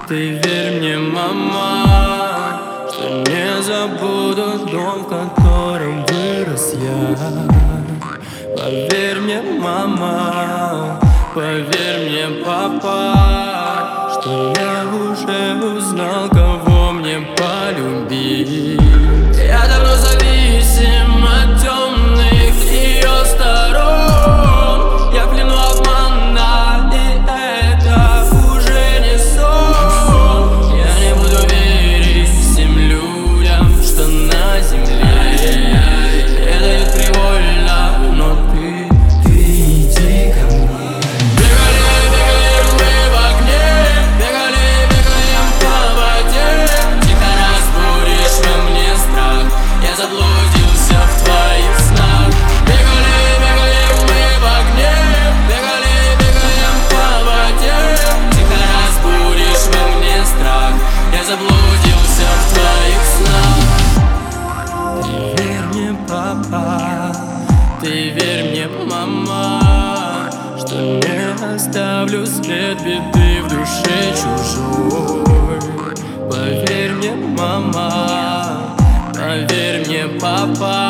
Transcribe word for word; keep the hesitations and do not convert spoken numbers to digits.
Ты верь мне, мама, что не забуду дом, в котором вырос я. Поверь мне, мама, поверь мне, папа, что я уже узнал, кого мне полюбить. Я давно зависим от темных ее сторон. Я в плену обмана, и это уже не сон. Я не буду верить всем людям, что на земле предают привольно, но ты, ты иди ко мне. Бегали, бегаем мы в огне, бегали, бегаем по воде. Тихо разбудишь во мне страх, я заблудился в твоих снах. Бегали, бегаем мы в огне, бегали, бегаем по воде. Тихо разбудишь во мне страх, я заблудился в твоих снах. Ты верь мне, папа, ты верь мне, мама, что не оставлю след беды в душе чужой. Поверь мне, мама, поверь мне, папа,